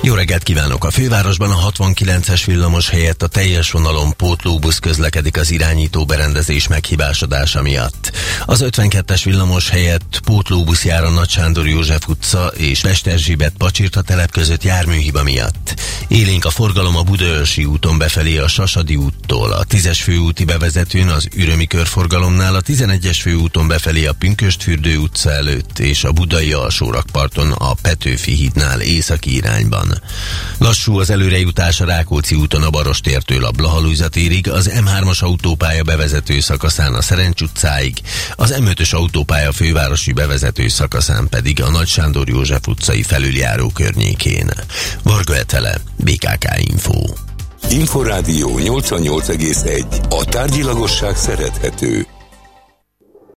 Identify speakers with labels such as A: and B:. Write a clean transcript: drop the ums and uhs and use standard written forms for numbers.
A: Jó reggelt kívánok! A fővárosban a 69-es villamos helyett a teljes vonalon pótlóbusz közlekedik az irányító berendezés meghibásodása miatt. Az 52-es villamos helyett pótlóbusz jár a Nagy Sándor József utca és Mesterzsébet Pacsirta telep között járműhiba miatt. Élénk a forgalom a Budaörsi úton befelé a Sasadi úttól, a 10-es főúti bevezetőn az Ürömi körforgalomnál, a 11-es főúton befelé a Pünkösdfürdő utca előtt és a Budai alsórakparton a Petőfi hídnál északi irányban. Lassú az előrejutás a Rákóczi úton a Barostértől a Blaha-Lujza térig, az M3-as autópálya bevezető szakaszán a Szerencs utcáig, az M5-ös autópálya fővárosi bevezető szakaszán pedig a Nagy Sándor József utcai felüljáró környékén. Varga Etele, BKK Info.
B: Inforádió 88,1. A tárgyilagosság szerethető.